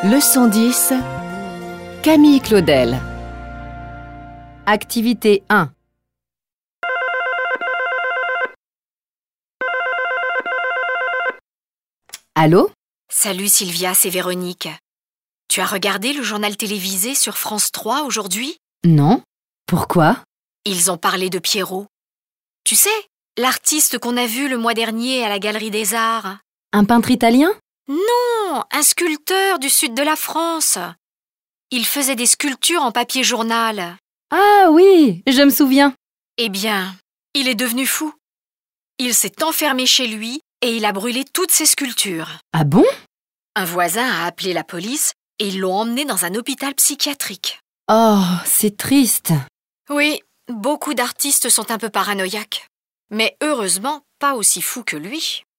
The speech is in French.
Leçon 10. Camille Claudel. Activité 1. Allô? Salut Sylvia, c'est Véronique. Tu as regardé le journal télévisé sur France 3 aujourd'hui? Non? Pourquoi? Ils ont parlé de Pierrot. Tu sais, l'artiste qu'on a vu le mois dernier à la Galerie des Arts. Un peintre italien? Non, un sculpteur du sud de la France. Il faisait des sculptures en papier journal. Ah oui, je me souviens. Eh bien, il est devenu fou. Il s'est enfermé chez lui et il a brûlé toutes ses sculptures. Ah bon? Un voisin a appelé la police et ils l'ont emmené dans un hôpital psychiatrique. Oh, c'est triste. Oui, beaucoup d'artistes sont un peu paranoïaques. Mais heureusement, pas aussi fous que lui.